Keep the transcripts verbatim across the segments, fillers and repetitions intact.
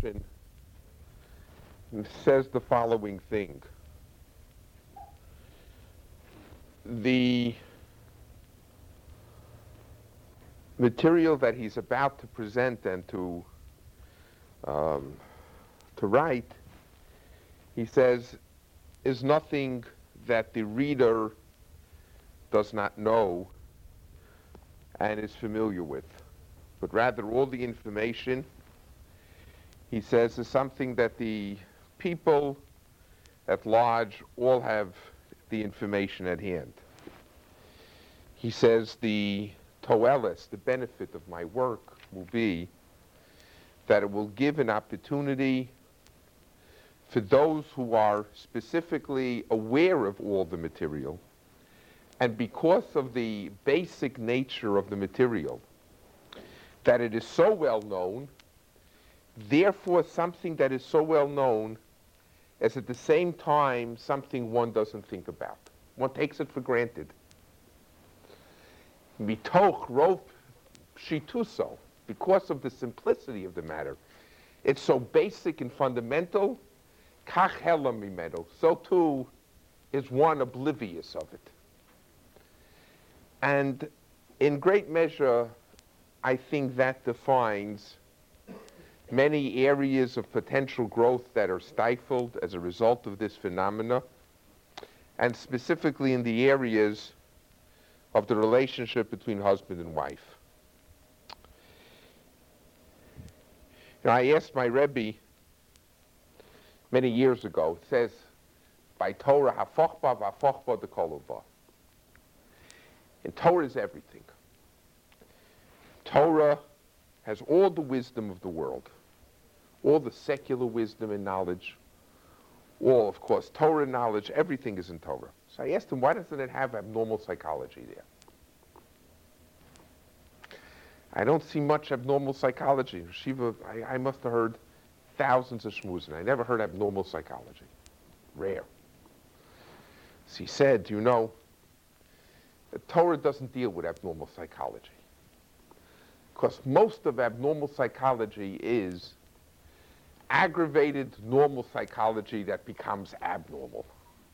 description says the following thing. The material that he's about to present and to um, to write, he says, is nothing that the reader does not know and is familiar with, but rather all the information, he says, is something that the people at large all have the information at hand. He says the toelis, the benefit of my work, will be that it will give an opportunity for those who are specifically aware of all the material, and because of the basic nature of the material, that it is so well known, therefore something that is so well known is at the same time something one doesn't think about. One takes it for granted. Mitoch rov shituso, because of the simplicity of the matter, it's so basic and fundamental, kach hela mimenu, so too is one oblivious of it. And in great measure, I think that defines many areas of potential growth that are stifled as a result of this phenomena, and specifically in the areas of the relationship between husband and wife. You know, I asked my Rebbe many years ago, it says, by Torah, hafochba v'afochba dekolova. And Torah is everything. Torah has all the wisdom of the world, all the secular wisdom and knowledge, all, of course, Torah knowledge, everything is in Torah. So I asked him, why doesn't it have abnormal psychology there? I don't see much abnormal psychology. Shiva, I, I must have heard thousands of shmuzin. I never heard abnormal psychology. Rare. So he said, you know, the Torah doesn't deal with abnormal psychology. Because most of abnormal psychology is aggravated normal psychology that becomes abnormal.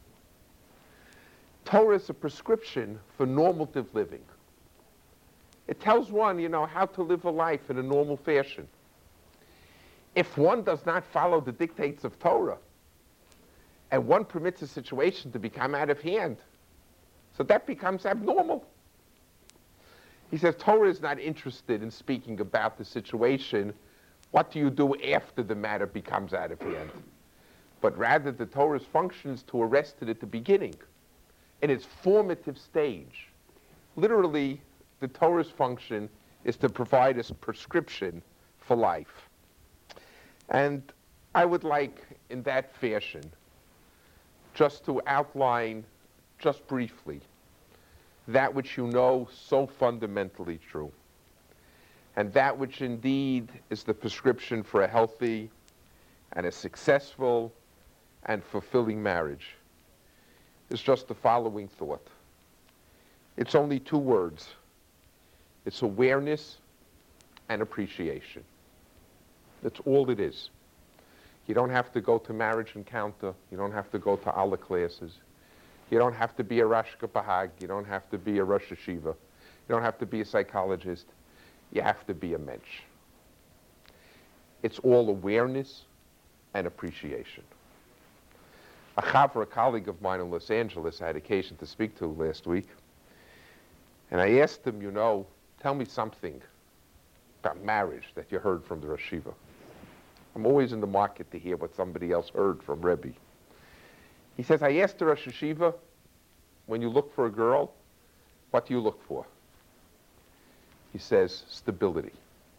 Torah is a prescription for normative living. It tells one, you know, how to live a life in a normal fashion. If one does not follow the dictates of Torah, and one permits a situation to become out of hand, so that becomes abnormal. He says Torah is not interested in speaking about the situation, what do you do after the matter becomes out of hand? But rather the Torah's function is to arrest it at the beginning, in its formative stage. Literally, the Torah's function is to provide us prescription for life. And I would like, in that fashion, just to outline, just briefly, that which you know so fundamentally true, and that which indeed is the prescription for a healthy and a successful and fulfilling marriage, is just the following thought. It's only two words. It's awareness and appreciation. That's all it is. You don't have to go to Marriage Encounter. You don't have to go to Allah classes. You don't have to be a Rosh Bahag. You don't have to be a Rosh Hashiva. You don't have to be a psychologist. You have to be a mensch. It's all awareness and appreciation. A chavra, a colleague of mine in Los Angeles, I had occasion to speak to last week, and I asked him, you know, tell me something about marriage that you heard from the Rosh Hashiva. I'm always in the market to hear what somebody else heard from Rebbe. He says, I asked the Rosh Hashiva, when you look for a girl, what do you look for? He says, stability.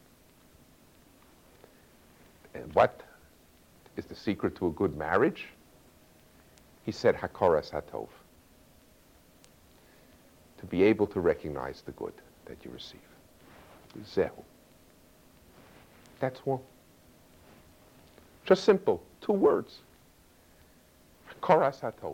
And what is the secret to a good marriage? He said, hakoras hatov. To be able to recognize the good that you receive. Zehu. That's one. Just simple, two words. Hakoras hatov.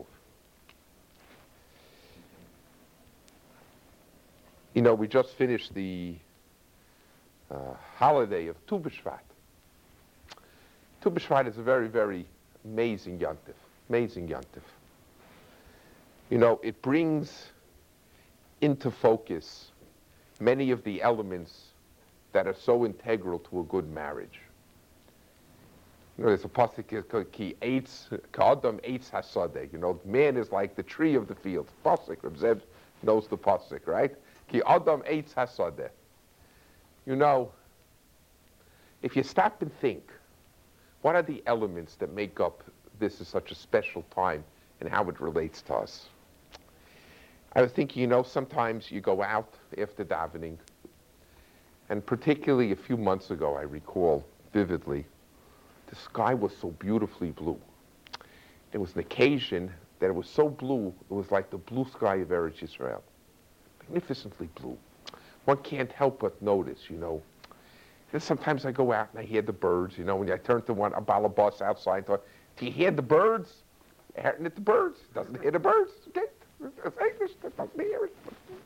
You know, we just finished the uh, holiday of Tu B'Shvat. Tu B'Shvat is a very, very amazing yontif, amazing yontif. You know, it brings into focus many of the elements that are so integral to a good marriage. You know, there's a pasuk ki eitz ka'adam eitz hasadeh. You know, man is like the tree of the field. Pasuk, Reb Zev knows the pasuk, right? Ki adam eitz hasadeh. You know, if you stop and think, what are the elements that make up this is such a special time and how it relates to us? I was thinking, you know, sometimes you go out after davening, and particularly a few months ago, I recall vividly, the sky was so beautifully blue. It was an occasion that it was so blue, it was like the blue sky of Eretz Yisrael. Magnificently blue. One can't help but notice, you know. And sometimes I go out and I hear the birds, you know, when I turn to one, a balabas outside, thought, do you hear the birds? Hearing it the birds. Doesn't hear the birds. Okay. It's English. Doesn't hear it.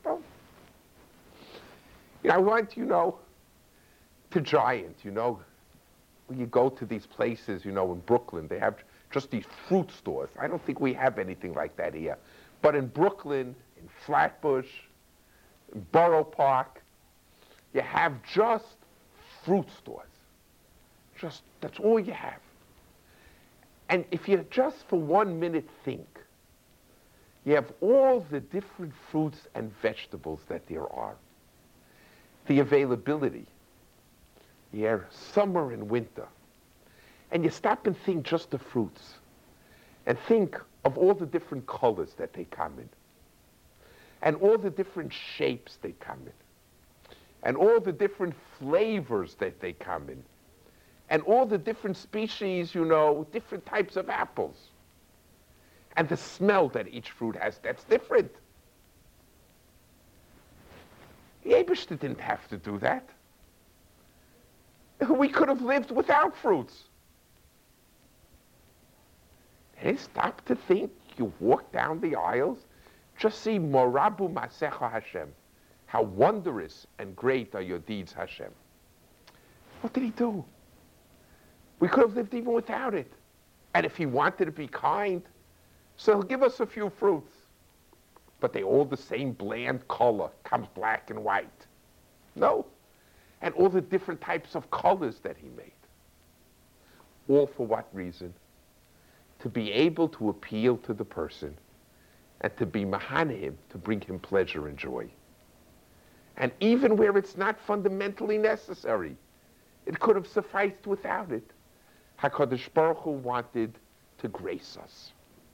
You know, I want, you know, to Giant, you know, when you go to these places, you know, in Brooklyn, they have just these fruit stores. I don't think we have anything like that here. But in Brooklyn, in Flatbush, in Borough Park, you have just fruit stores. Just, that's all you have. And if you just for one minute think, you have all the different fruits and vegetables that there are. The availability. Yeah, summer and winter. And you stop and think just the fruits. And think of all the different colors that they come in. And all the different shapes they come in. And all the different flavors that they come in. And all the different species, you know, different types of apples. And the smell that each fruit has, that's different. The Eibishter didn't have to do that. We could have lived without fruits. Hey, stop to think. You walk down the aisles, just see Morabu Masecha Hashem. How wondrous and great are your deeds, Hashem. What did he do? We could have lived even without it. And if he wanted to be kind, so he'll give us a few fruits. But they all the same bland color, comes black and white. No. And all the different types of colors that he made. All for what reason? To be able to appeal to the person and to be mahana him, to bring him pleasure and joy. And even where it's not fundamentally necessary, it could have sufficed without it. HaKadosh Baruch Hu wanted to grace us.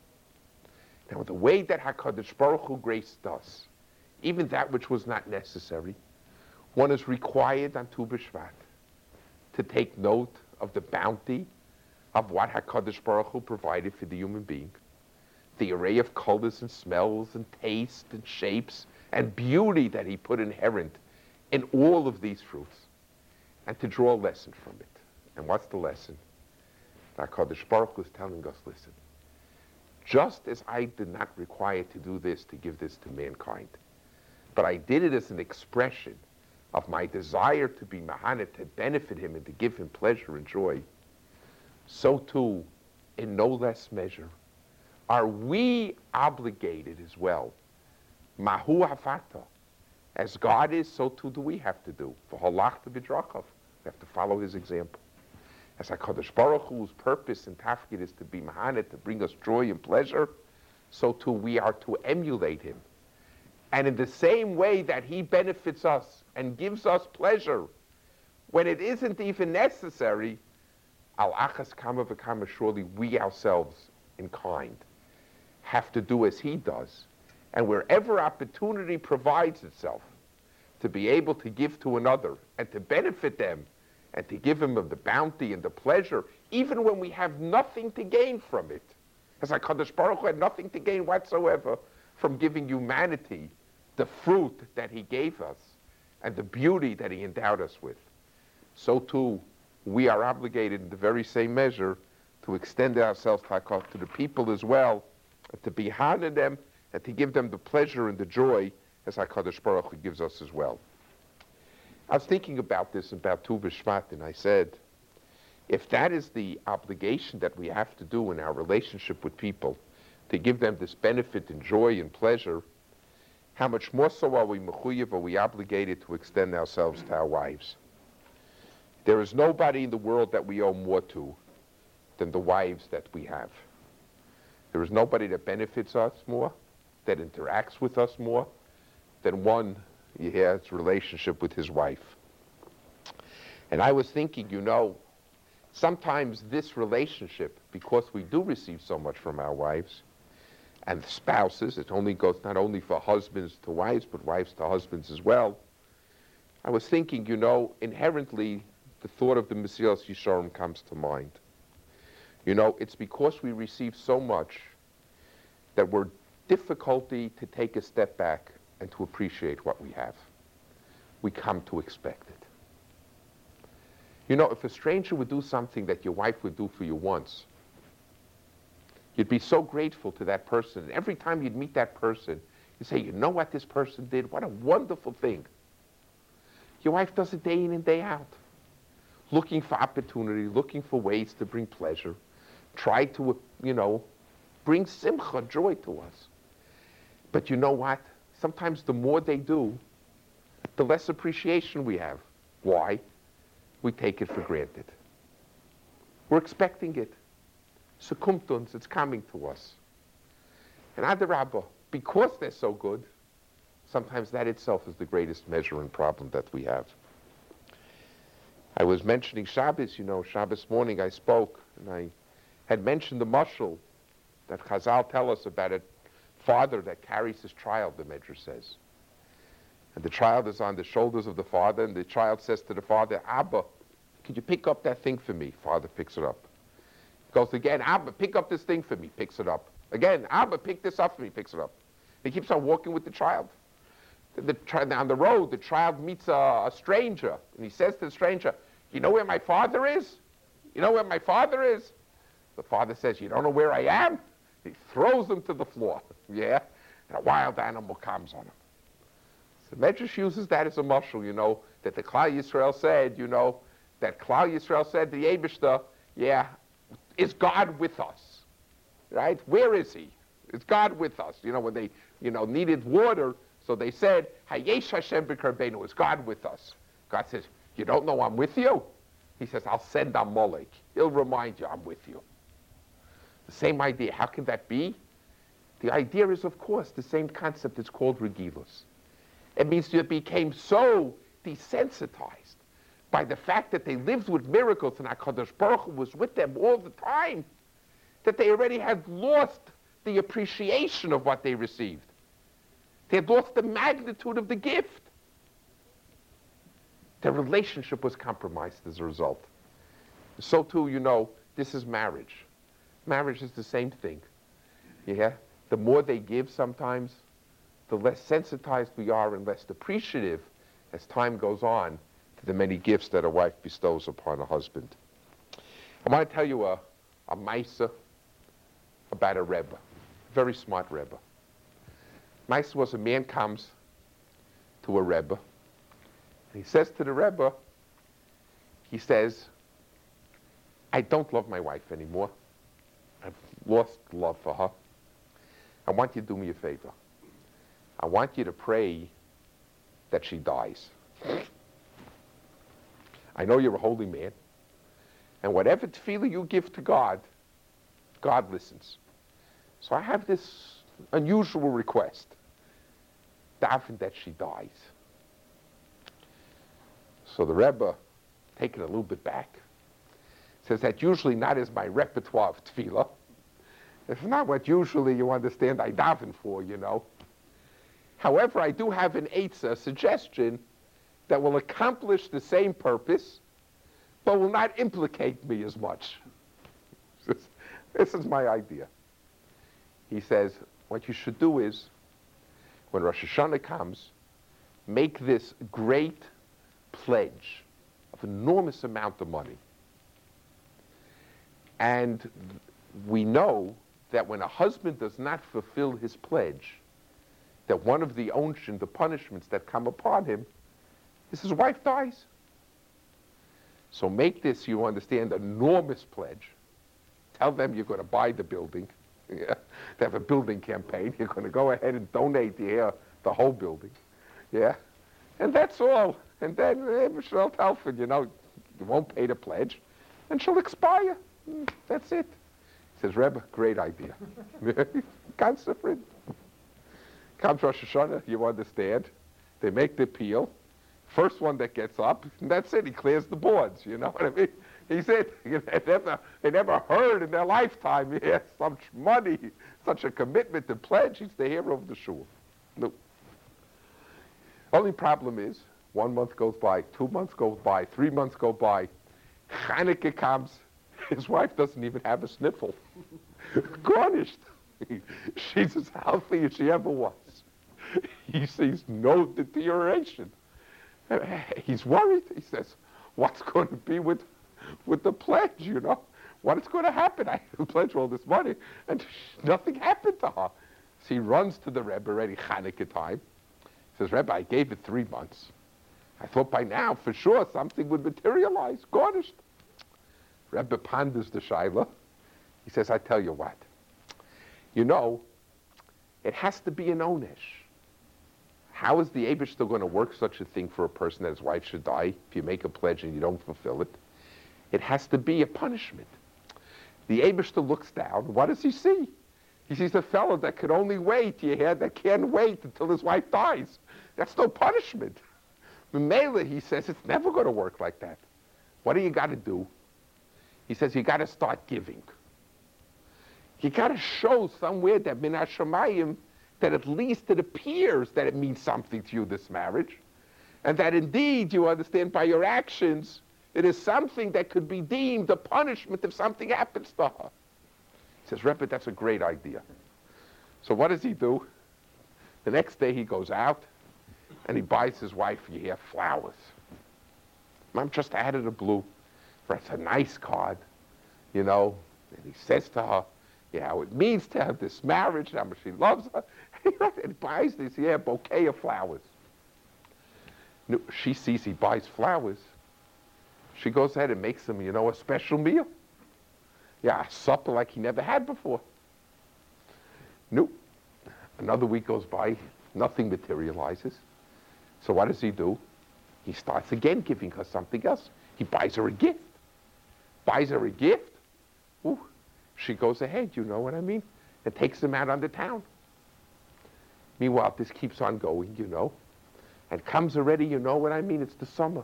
Now, the way that HaKadosh Baruch Hu graced us, even that which was not necessary, one is required on Tu B'Shvat to take note of the bounty of what HaKadosh Baruch Hu provided for the human being, the array of colors and smells and taste and shapes and beauty that he put inherent in all of these fruits, and to draw a lesson from it. And what's the lesson? That HaKadosh Baruch Hu is telling us, listen, just as I did not require to do this to give this to mankind, but I did it as an expression of my desire to be mahana, to benefit him and to give him pleasure and joy, so too, in no less measure, are we obligated as well. Mahu hafata. As God is, so too do we have to do. V'holachta b'drachav. We have to follow his example. As HaKadosh Baruch Hu's purpose and tafkid is to be mahana, to bring us joy and pleasure, so too we are to emulate him. And in the same way that he benefits us and gives us pleasure, when it isn't even necessary, al achas kama v'kama, surely we ourselves, in kind, have to do as he does. And wherever opportunity provides itself to be able to give to another and to benefit them and to give them of the bounty and the pleasure, even when we have nothing to gain from it, as HaKadosh Baruch Hu had nothing to gain whatsoever from giving humanity the fruit that he gave us and the beauty that he endowed us with, so too we are obligated in the very same measure to extend ourselves to the people as well, and to be hard on them and to give them the pleasure and the joy as HaKadosh Baruch Hu gives us as well. I was thinking about this, about Tu B'Shvat, and I said, If that is the obligation that we have to do in our relationship with people, to give them this benefit and joy and pleasure, how much more so are we mechuyev, are we obligated to extend ourselves to our wives? There is nobody in the world that we owe more to than the wives that we have. There is nobody that benefits us more, that interacts with us more, than one he has relationship with his wife. And I was thinking, you know, sometimes this relationship, because we do receive so much from our wives and spouses, it only goes not only for husbands to wives, but wives to husbands as well. I was thinking, you know, inherently, the thought of the Mesilas Yesharim comes to mind. You know, it's because we receive so much that we're difficulty to take a step back and to appreciate what we have. We come to expect it. You know, if a stranger would do something that your wife would do for you once, you'd be so grateful to that person. And every time you'd meet that person, you'd say, you know what this person did? What a wonderful thing. Your wife does it day in and day out, looking for opportunity, looking for ways to bring pleasure, try to, you know, bring simcha, joy to us. But you know what? Sometimes the more they do, the less appreciation we have. Why? We take it for granted. We're expecting it. Sekumtuns, it's coming to us. And Adarabba, because they're so good, sometimes that itself is the greatest measuring problem that we have. I was mentioning Shabbos, you know, Shabbos morning I spoke, and I had mentioned the mashal that Chazal tell us about a father that carries his child, the Medrash says. And the child is on the shoulders of the father, and the child says to the father, Abba, could you pick up that thing for me? Father picks it up. Goes again, Abba, pick up this thing for me, picks it up. Again, Abba, pick this up for me, picks it up. He keeps on walking with the child. The, the, on the road, the child meets a, a stranger, and he says to the stranger, you know where my father is? You know where my father is? The father says, you don't know where I am? He throws him to the floor, yeah? And a wild animal comes on him. So Medrash uses that as a mashal, you know, that the Klal Yisrael said, you know, that Klal Yisrael said to the Eibishter, yeah, is God with us? Right? Where is he? Is God with us? You know, when they, you know, needed water, so they said, Hayesh Hashem b'karbeinu, is God with us? God says, you don't know I'm with you? He says, I'll send Amalek. He'll remind you I'm with you. The same idea. How can that be? The idea is, of course, the same concept. It's called regilus. It means you became so desensitized by the fact that they lived with miracles and HaKadosh Baruch Hu was with them all the time, that they already had lost the appreciation of what they received. They had lost the magnitude of the gift. Their relationship was compromised as a result. So too, you know, this is marriage. Marriage is the same thing. Yeah? The more they give sometimes, the less sensitized we are and less appreciative as time goes on to the many gifts that a wife bestows upon a husband. I want to tell you a, a maisa about a Rebbe, a very smart Rebbe. Maisa was a man comes to a Rebbe, and he says to the Rebbe, he says, I don't love my wife anymore. I've lost love for her. I want you to do me a favor. I want you to pray that she dies. I know you're a holy man, and whatever tefillah you give to God, God listens. So I have this unusual request. Daven that she dies. So the Rebbe, taking a little bit back, says that usually not as my repertoire of tefillah. It's not what usually you understand I daven for, you know. However, I do have an eitzah, a suggestion, that will accomplish the same purpose, but will not implicate me as much. This, this is my idea. He says, what you should do is, when Rosh Hashanah comes, make this great pledge of enormous amount of money. And we know that when a husband does not fulfill his pledge, that one of the onshin, the punishments that come upon him, is his wife dies. So make this, you understand, enormous pledge. Tell them you're going to buy the building. Yeah. They have a building campaign. You're going to go ahead and donate the, uh, the whole building. Yeah. And that's all. And then uh, she'll tell her, you know, you won't pay the pledge, and she'll expire. Mm, that's it. He says, Rebbe, great idea. Concentrate. Comes Rosh Hashanah, you understand. They make the appeal. First one that gets up, and that's it. He clears the boards, you know what I mean? He said they never, they never heard in their lifetime he has such money, such a commitment to pledge. He's the hero of the shul. No. Only problem is, one month goes by, two months go by, three months go by. Chanukah comes. His wife doesn't even have a sniffle. Garnished. She's as healthy as she ever was. He sees no deterioration. He's worried. He says, what's going to be with, with the pledge, you know? What is going to happen? I pledged all this money, and nothing happened to her. So he runs to the Rebbe, already Chanukah time. He says, Rebbe, I gave it three months. I thought by now, for sure, something would materialize, garnished. Rebbe ponders the shaila. He says, I tell you what. You know, it has to be an onesh. How is the Eibishter going to work such a thing for a person that his wife should die if you make a pledge and you don't fulfill it? It has to be a punishment. The Eibishter looks down. What does he see? He sees a fellow that could only wait, you hear, that can't wait until his wife dies. That's no punishment. Mele, he says, it's never going to work like that. What do you got to do? He says, you got to start giving. You got to show somewhere that min hashamayim, that at least it appears that it means something to you, this marriage, and that indeed you understand by your actions it is something that could be deemed a punishment if something happens to her. He says, Rebbe, that's a great idea. So what does he do? The next day he goes out and he buys his wife, you hear, flowers. Mom just added a blue. It's a nice card, you know, and he says to her, yeah, how it means to have this marriage, how much he loves her. And he buys this, yeah, bouquet of flowers. No, she sees he buys flowers. She goes ahead and makes him, you know, a special meal. Yeah, a supper like he never had before. Nope. Another week goes by, nothing materializes. So what does he do? He starts again giving her something else. He buys her a gift. Buys her a gift. Ooh. She goes ahead, you know what I mean? And takes him out on the town. Meanwhile, this keeps on going, you know. And comes already, you know what I mean? It's the summer.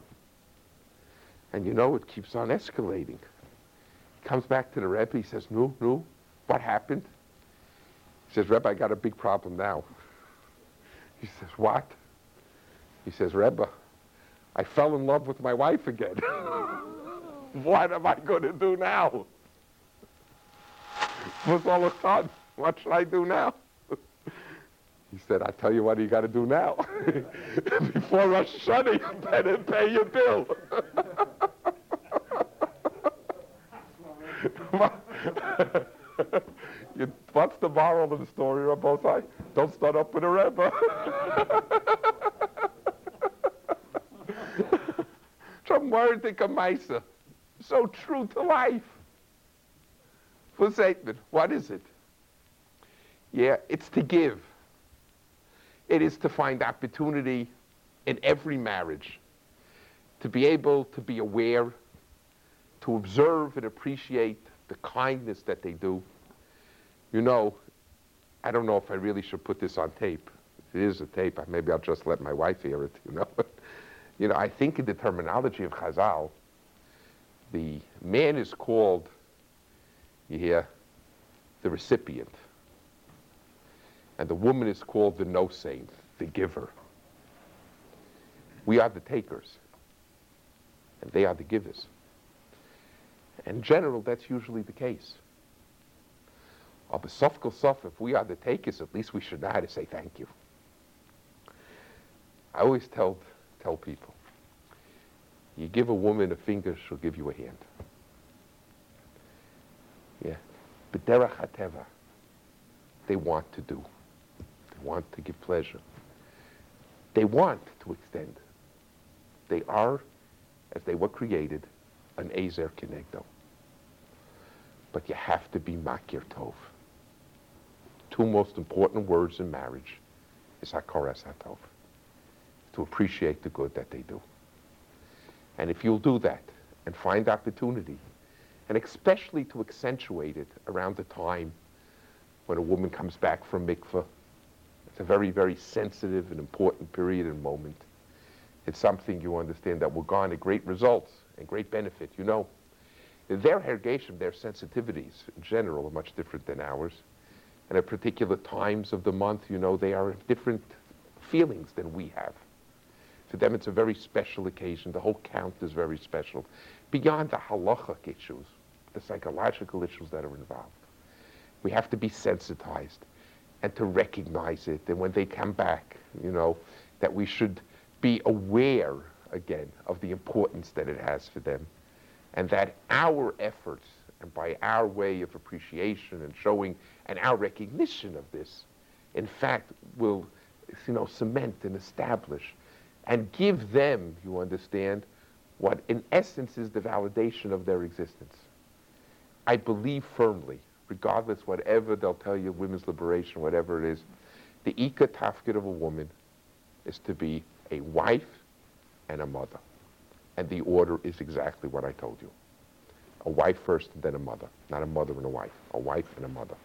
And you know, it keeps on escalating. He comes back to the Rebbe, he says, no, no, what happened? He says, Rebbe, I got a big problem now. He says, what? He says, Rebbe, I fell in love with my wife again. What am I going to do now? What's all the time? What should I do now? He said, I tell you what you got to do now. Before Rosh Hashanah, you better pay your bill. you, what's the moral of the story, Rabbosai? Don't start up with a Rebbe. Some word to Kamaisa. So true to life. For Satan, what is it? Yeah, it's to give. It is to find opportunity in every marriage, to be able to be aware, to observe and appreciate the kindness that they do. You know, I don't know if I really should put this on tape. If it is a tape, maybe I'll just let my wife hear it, you know. You know, I think in the terminology of Chazal, the man is called, you hear, the recipient. And the woman is called the no-saint, the giver. We are the takers, and they are the givers. In general, that's usually the case. Of the sofkel sof, if we are the takers, at least we should know how to say thank you. I always tell, tell people, you give a woman a finger, she'll give you a hand. Yeah. B'derech hateva, they want to do. They want to give pleasure. They want to extend. They are, as they were created, an Ezer Kenegdo. But you have to be Makir Tov. Two most important words in marriage is Hakaras HaTov, to appreciate the good that they do. And if you'll do that and find opportunity, and especially to accentuate it around the time when a woman comes back from mikveh, it's a very, very sensitive and important period and moment. It's something you understand that will garner great results and great benefit. You know, their hergeshim, their sensitivities in general are much different than ours. And at particular times of the month, you know, they are different feelings than we have. For them, it's a very special occasion. The whole count is very special. Beyond the halachic issues, the psychological issues that are involved, we have to be sensitized and to recognize it. And when they come back, you know, that we should be aware again of the importance that it has for them, and that our efforts and by our way of appreciation and showing and our recognition of this, in fact, will, you know, cement and establish and give them, you understand, what in essence is the validation of their existence. I believe firmly, regardless whatever they'll tell you, women's liberation, whatever it is, the Ika tafkid of a woman is to be a wife and a mother. And the order is exactly what I told you. A wife first and then a mother. Not a mother and a wife. A wife and a mother.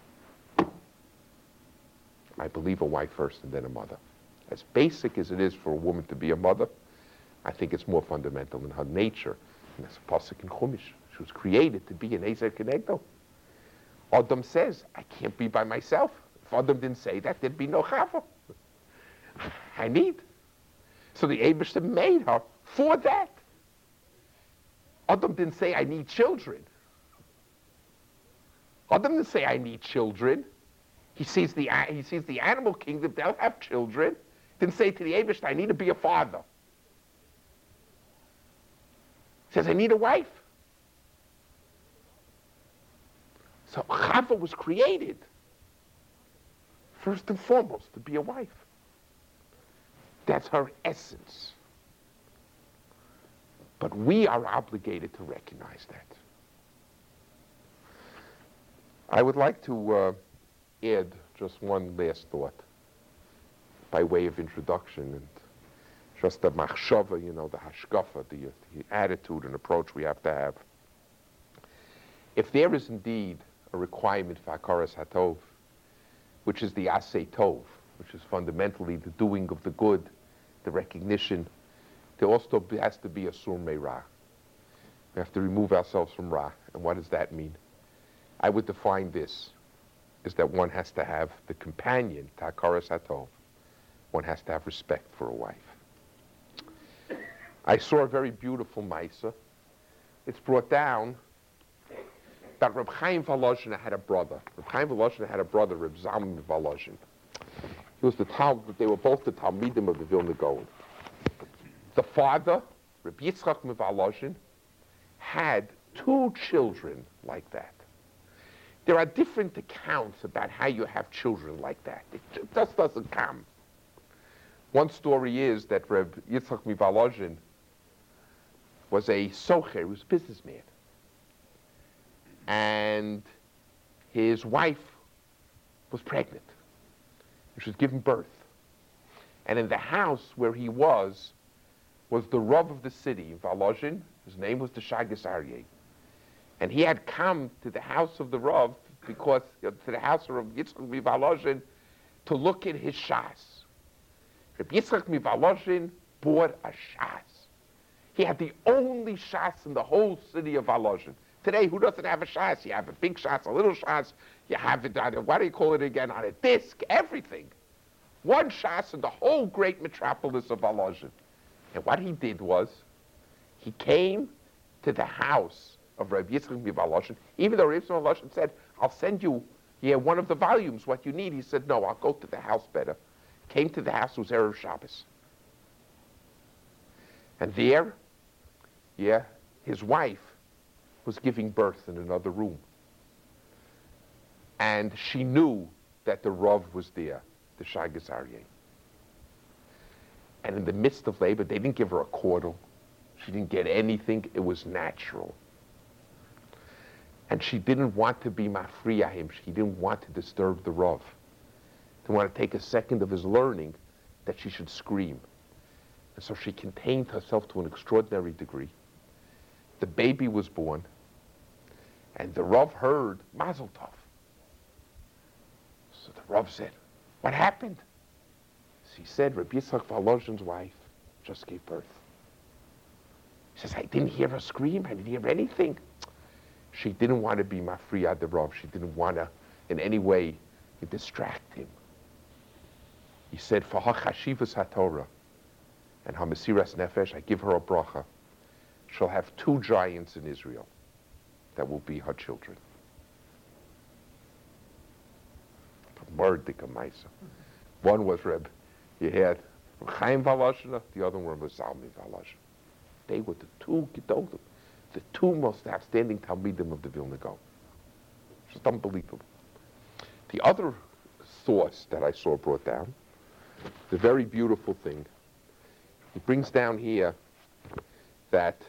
I believe a wife first and then a mother. As basic as it is for a woman to be a mother, I think it's more fundamental in her nature. And that's a pasuk in Chumash. She was created to be an Ezer Kenegdo. Adam says, I can't be by myself. If Adam didn't say that, there'd be no Chava. I need. So the Eibishter made her for that. Adam didn't say, I need children. Adam didn't say, I need children. He sees the, he sees the animal kingdom, they'll have children. Didn't say to the Eibishter, I need to be a father. He says, I need a wife. So Chava was created, first and foremost, to be a wife. That's her essence. But we are obligated to recognize that. I would like to uh, add just one last thought by way of introduction, and just the machshava, you know, the hashkafa, the, the attitude and approach we have to have. If there is indeed a requirement for Hakaras HaTov, which is the Aseh Tov, which is fundamentally the doing of the good, the recognition, there also has to be a Sur Meirah. We have to remove ourselves from Ra. And what does that mean? I would define this is that one has to have the companion, Hakaras HaTov. One has to have respect for a wife. I saw a very beautiful Maisa. It's brought down that Reb Chaim Volozhin had a brother. Reb Chaim Volozhin had a brother, Reb Zalman Volozhin. He was the Tal, they were both the Talmidim of the Vilna Gaon. The father, Reb Yitzchak Volozhin, had two children like that. There are different accounts about how you have children like that. It just doesn't come. One story is that Reb Yitzchak Volozhin was a socher, he was a businessman. And his wife was pregnant. She was giving birth. And in the house where he was, was the Rav of the city, Volozhin. His name was the Shagas Aryeh. And he had come to the house of the Rav, because, you know, to the house of Rav Yitzchak Volozhin, to look at his shas. Rav Yitzchak Volozhin bought a shas. He had the only shas in the whole city of Volozhin. Today, who doesn't have a shas? You have a big shas, a little shas, you have it on a, what do you call it again, on a disc, everything. One shas in the whole great metropolis of Volozhin. And what he did was, he came to the house of Rabbi Yitzchak Volozhin, even though Rabbi Yitzchak Volozhin said, I'll send you yeah, one of the volumes, what you need. He said, no, I'll go to the house better. Came to the house, it was Erev Shabbos. And there, yeah, his wife was giving birth in another room. And she knew that the Rav was there, the Shagas Aryeh. And in the midst of labor, they didn't give her a cordle. She didn't get anything. It was natural. And she didn't want to be mafriyahim. She didn't want to disturb the Rav. Didn't want to take a second of his learning that she should scream. And so she contained herself to an extraordinary degree. The baby was born, and the Rav heard Mazel Tov. So the Rav said, what happened? She said, Rabbi Yitzchak Volozhin's wife just gave birth. He says, I didn't hear her scream. I didn't hear anything. She didn't want to be mafriyah the Rav. She didn't want to, in any way, distract him. He said, for her chashivas haTorah and her mesiras nefesh, I give her a bracha. She'll have two giants in Israel that will be her children. Mordika Maisa. One was Reb, you had Chaim Volozhin, the other one was Zalmi Volozhin. They were the two gedolim, the two most outstanding Talmidim of the Vilna Gaon. Just unbelievable. The other source that I saw brought down, the very beautiful thing, he brings down here that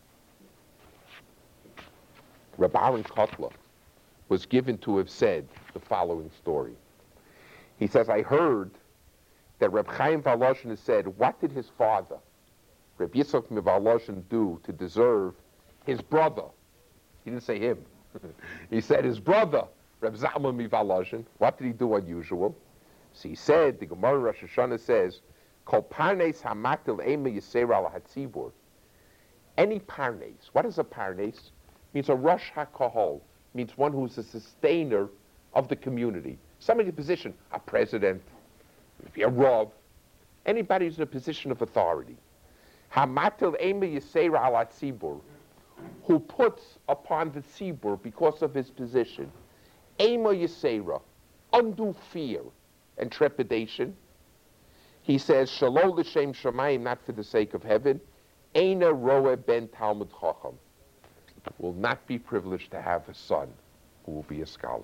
Reb Aaron Kotler was given to have said the following story. He says, I heard that Reb Chaim Volozhin has said, what did his father, Reb Yitzchak Volozhin, do to deserve his brother? He didn't say him. He said his brother, Reb Zalman Volozhin, what did he do unusual? So he said, the Gemara Rosh Hashanah says, Kol parnes hamatil ema yiser al hatzibur. Any parnes, what is a parnes? Means a rosh hakahol, means one who's a sustainer of the community. Somebody in a position, a president, maybe a rav, anybody who's in a position of authority. Hamatil ema yiser al hatzibur, who puts upon the tzibur, because of his position, ema yisera, undue fear and trepidation. He says, Shalom l'shem shamayim, not for the sake of heaven, Eina roe ben Talmud Chacham, will not be privileged to have a son who will be a scholar.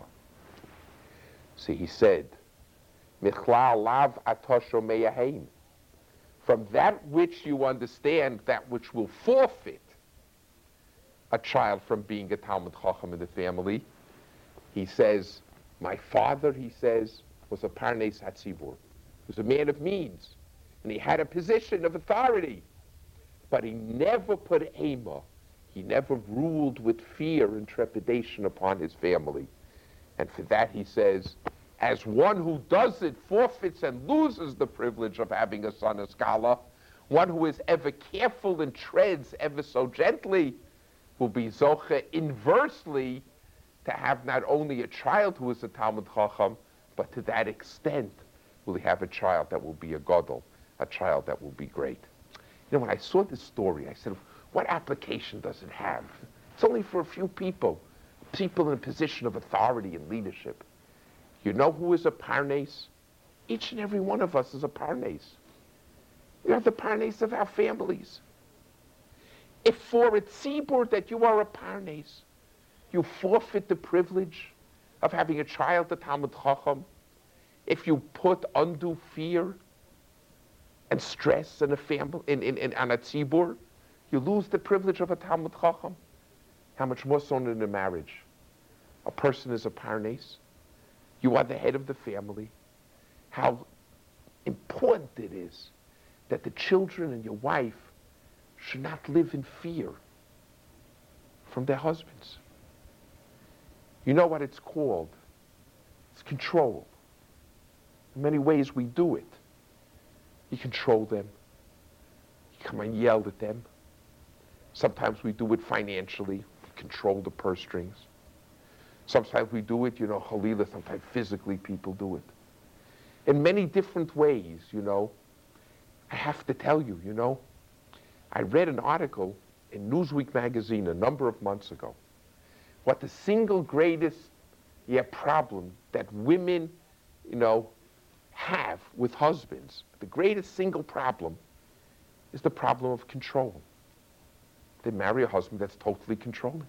See, he said, Michlal lav atosho meyahein, from that which you understand, that which will forfeit a child from being a Talmud Chacham in the family. He says, my father, he says, was a Parnes Hatzibur. He was a man of means, and he had a position of authority. But he never put Ema, he never ruled with fear and trepidation upon his family. And for that he says, as one who does it forfeits and loses the privilege of having a son, a scholar, one who is ever careful and treads ever so gently will be zoche inversely to have not only a child who is a Talmud Chacham, but to that extent will he have a child that will be a Gadol, a child that will be great. You know, when I saw this story, I said, what application does it have? It's only for a few people, people in a position of authority and leadership. You know who is a Parnes? Each and every one of us is a Parnes. We are the Parnes of our families. If for a tzibur that you are a Parnes, you forfeit the privilege of having a child, a Talmud Chacham, if you put undue fear and stress in a family, in, in, in on a tzibur, you lose the privilege of a Talmud Chacham. How much more so in a marriage? A person is a Parnes. You are the head of the family. How important it is that the children and your wife should not live in fear from their husbands. You know what it's called? It's control. In many ways we do it. You control them. You come and yell at them. Sometimes we do it financially. We control the purse strings. Sometimes we do it, you know, Halila, sometimes physically people do it. In many different ways, you know. I have to tell you, you know, I read an article in Newsweek magazine a number of months ago, what the single greatest yeah, problem that women, you know, have with husbands, the greatest single problem is the problem of control. They marry a husband that's totally controlling.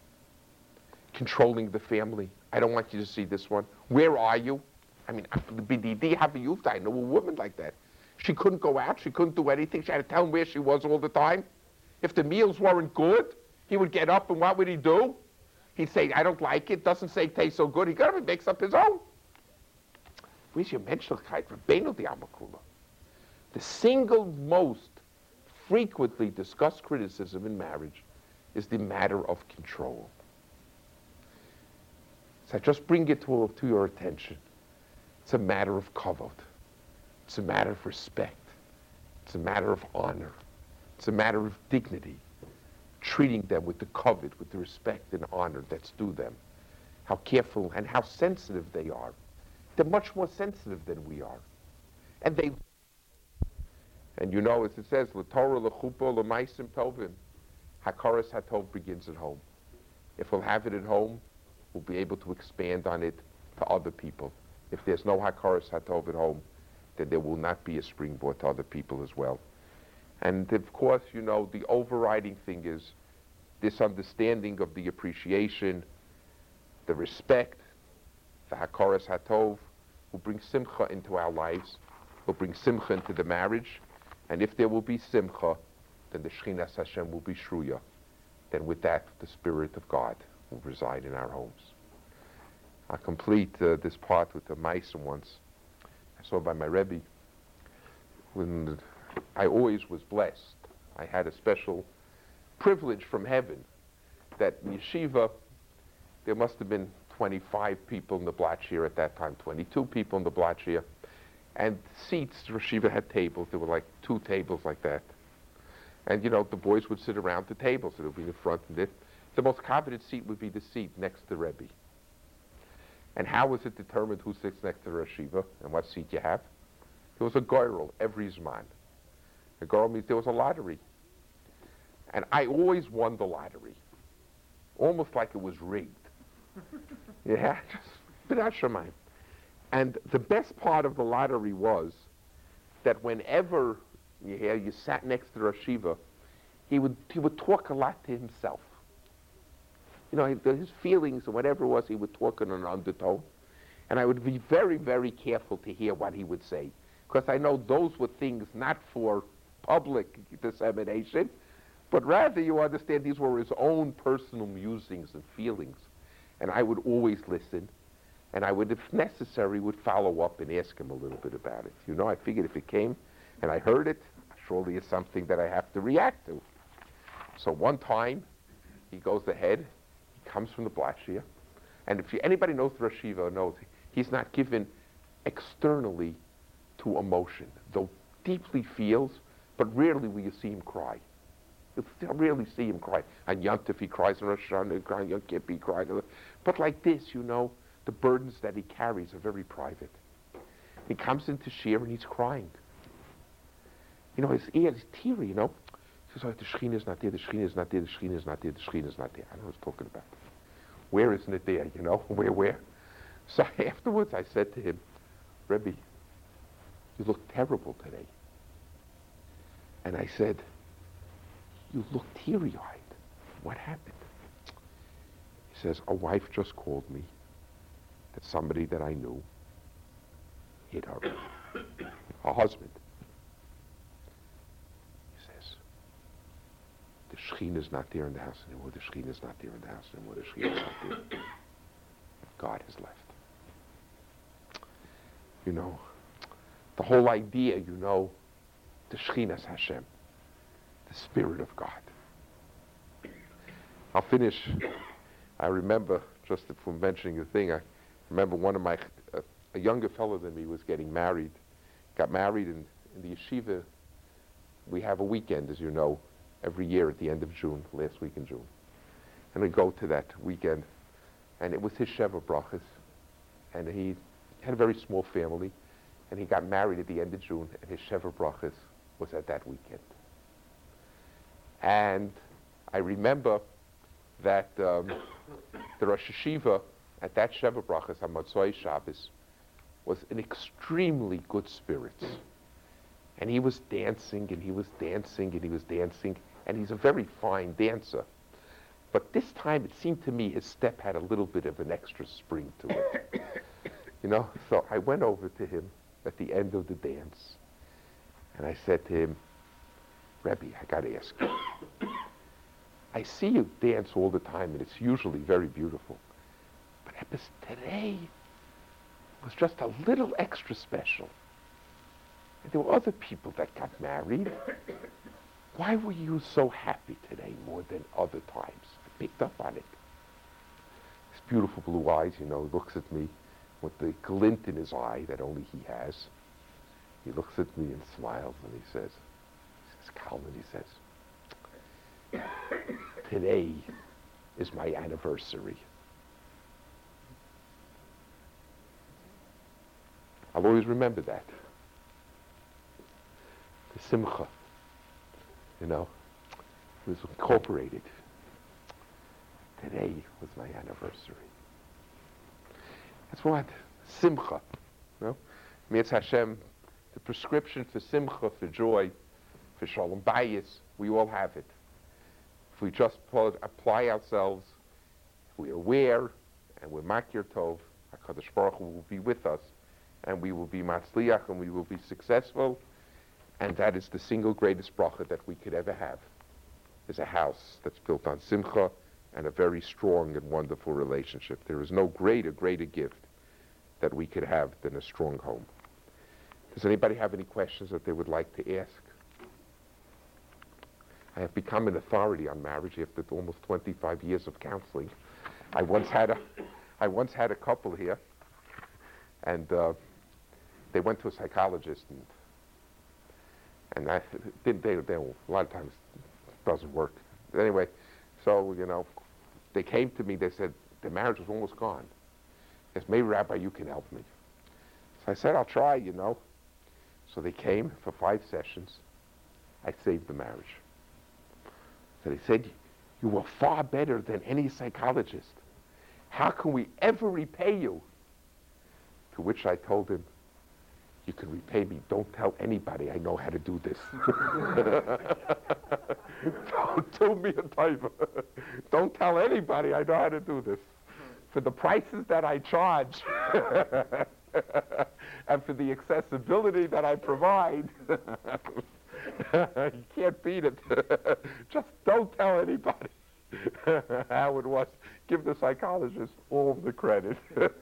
Controlling the family. I don't want you to see this one. Where are you? I mean, I know a woman like that. She couldn't go out. She couldn't do anything. She had to tell him where she was all the time. If the meals weren't good, he would get up and what would he do? He'd say, I don't like it. Doesn't say it tastes so good. He got up and makes up his own. Where's your menschlichkeit? Rabbeinu Diamakula. The single most frequently discussed criticism in marriage is the matter of control. So I just bring it to, to your attention. It's a matter of kavod. It's a matter of respect. It's a matter of honor. It's a matter of dignity. Treating them with the kavod, with the respect and honor that's due them. How careful and how sensitive they are. They're much more sensitive than we are. And they, and you know, as it says, l'torah, l'chuppah, l'maisim tovim, hakaras hatov begins at home. If we'll have it at home, we'll be able to expand on it to other people. If there's no hakaras hatov at home, then there will not be a springboard to other people as well. And of course, you know, the overriding thing is this understanding of the appreciation, the respect, the hakaras hatov, will bring simcha into our lives, will bring simcha into the marriage, and if there will be simcha, then the Shekhinah Hashem will be shruya. Then with that, the Spirit of God will reside in our homes. I'll complete uh, this part with a Maisa once I saw by my Rebbe. When I always was blessed. I had a special privilege from heaven that in yeshiva, there must have been twenty-five people in the blatchir at that time, twenty-two people in the blatchir, and seats, yeshiva had tables. There were like two tables like that. And, you know, the boys would sit around the tables. It would be in front of it. The most coveted seat would be the seat next to Rebbe. And how was it determined who sits next to the yeshiva and what seat you have? There was a goyrel every zman. A goyrel means there was a lottery. And I always won the lottery. Almost like it was rigged. Yeah, just b'nai shamayim. And the best part of the lottery was that whenever you hear you sat next to Rosh Yeshiva, he would he would talk a lot to himself. You know, his feelings or whatever it was, he would talk in an undertone. And I would be very, very careful to hear what he would say. Because I know those were things not for public dissemination, but rather, you understand, these were his own personal musings and feelings. And I would always listen. And I would, if necessary, would follow up and ask him a little bit about it. You know, I figured if it came and I heard it, surely it's something that I have to react to. So one time, he goes ahead, he comes from the blatchir, and if you, anybody knows the Rosh Yeshiva knows, he's not given externally to emotion, though deeply feels, but rarely will you see him cry. You'll rarely see him cry. On Yom Tov he cries, on Rosh Hashanah he cries, on Yom Kippur he cries. But like this, you know, the burdens that he carries are very private. He comes into Shir and he's crying. You know, his ear is teary, you know. He says, oh, the Shekhinah is not there, the Shekhinah is not there, the Shekhinah is not there, the Shekhinah is not there. I don't know what he's talking about. Where isn't it there, you know? Where, where? So afterwards I said to him, Rebbe, you look terrible today. And I said, you look teary-eyed. What happened? He says, a wife just called me that somebody that I knew hit her, her husband. He says, the Shekhinah is not there in the house anymore, the Shekhinah is not there in the house anymore, the Shekhinah is not there. God has left. You know, the whole idea, you know, the Shekhinah is Hashem, the Spirit of God. I'll finish. I remember, just if we're mentioning the thing, I remember one of my, uh, a younger fellow than me was getting married, got married in, in the yeshiva. We have a weekend, as you know, every year at the end of June, last week in June. And we go to that weekend, and it was his Sheva Brachas, and he had a very small family, and he got married at the end of June, and his Sheva Brachas was at that weekend. And I remember that um, the Rosh Yeshiva at that Sheva Brachas on Motzei Shabbos was in extremely good spirits. And he was dancing, and he was dancing, and he was dancing, and he's a very fine dancer. But this time it seemed to me his step had a little bit of an extra spring to it. You know, so I went over to him at the end of the dance, and I said to him, Rebbe, I got to ask you. I see you dance all the time, and it's usually very beautiful. But Rebbe, today was just a little extra special. And there were other people that got married. Why were you so happy today more than other times? I picked up on it. His beautiful blue eyes, you know, looks at me with the glint in his eye that only he has. He looks at me and smiles, and he says, he says, Kalman, he says, today is my anniversary. I'll always remember that. The simcha, you know, was incorporated. Today was my anniversary. That's what simcha, you know. Mirz Hashem, the prescription for simcha, for joy, for shalom bayis, we all have it. If we just apply ourselves, if we're aware and we're makir tov, HaKadosh Baruch Hu will be with us, and we will be matzliach, and we will be successful. And that is the single greatest bracha that we could ever have, is a house that's built on simcha and a very strong and wonderful relationship. There is no greater, greater gift that we could have than a strong home. Does anybody have any questions that they would like to ask? I have become an authority on marriage after almost twenty-five years of counseling. I once had a, I once had a couple here, and uh, they went to a psychologist, and and I didn't. They, they, a lot of times it doesn't work. Anyway, so you know, they came to me. They said the marriage was almost gone. They said, maybe Rabbi, you can help me. So I said, I'll try. You know. So they came for five sessions. I saved the marriage. So they said, you were far better than any psychologist. How can we ever repay you? To which I told him, you can repay me. Don't tell anybody I know how to do this. Don't do me a favor. Don't tell anybody I know how to do this. For the prices that I charge and for the accessibility that I provide, you can't beat it. Just don't tell anybody how it was. Give the psychologist all the credit.